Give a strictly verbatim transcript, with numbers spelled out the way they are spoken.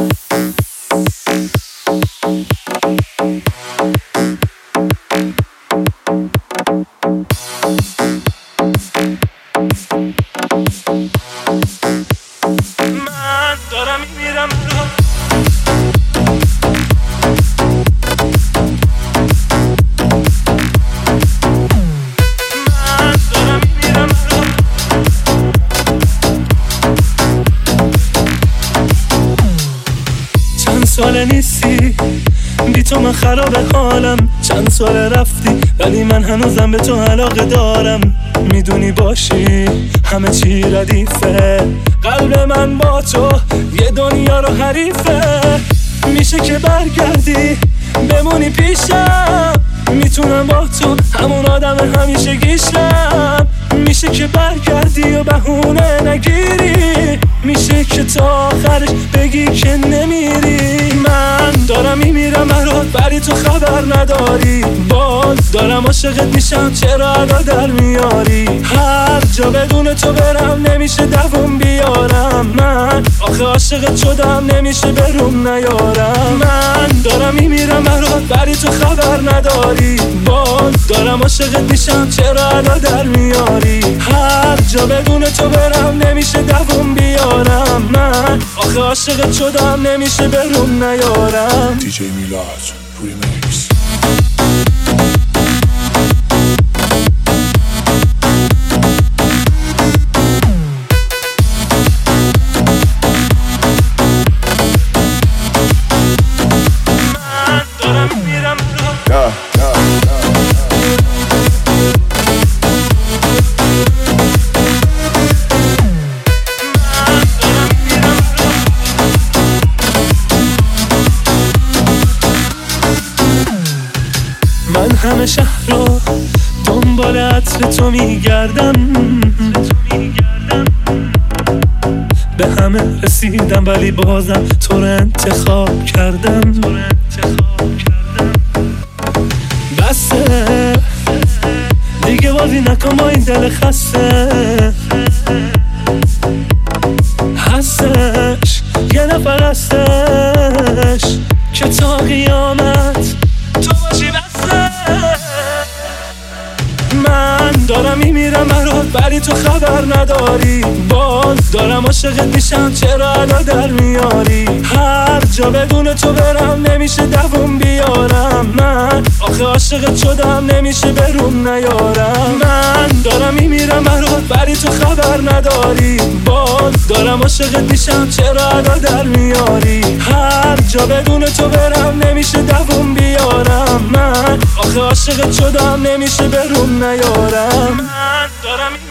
دارم میمیرم چند ساله نیستی بی تو من خراب حالم، چند ساله رفتی ولی من هنوزم به تو علاقه دارم. میدونی باشی همه چی ردیفه، قلب من با تو یه دنیا رو حریفه. میشه که برگردی بمونی پیشم، میتونم با تو همون آدم همیشه گیشم. میشه که برگردی و بهونه نگیری، میشه که تا آخرش بگی که نمیری. من دارم میمیرم برات ولی تو خبر نداری، باز دارم عاشقت میشم چرا ادا در میاری. هر جا بدون تو برم نمیشه دووم بیارم، من آخه عاشقت شدم نمیشه بروم نیارم. من دارم میمیرم برات ولی تو خبر نداری، باز دارم عاشقت میشم چرا ادا در میاری. هر جا بدون تو برم نمیشه دووم بیارم، من آخه عاشقت شدم نمیشه بروم نیارم. دی جی میلاد ریمیکس. من دارم میمیرم من همه شهر رو دنبال عطر تو میگردم، به همه رسیدم ولی بازم تو رو انتخاب کردم. بسه دیگه بازی نکن با این دل خسته، هستش یه نفر هستش که تا قیامت تو باشی بسه. من دارم میمیرم برات ولی تو خبر نداری، باز دارم عاشقت میشم چرا ادا در میاری. هر جا بدون تو برم نمیشه دووم بیارم، من آخه عاشقت شدم نمیشه بروم نیارم. من دارم میمیرم برات ولی تو خبر نداری، باز دارم عاشقت میشم چرا ادا در میاری. هر جا بدون تو برم نمیشه دووم بیارم، من آخه عاشقت شدم نمیشه بروم نیارم. من دارم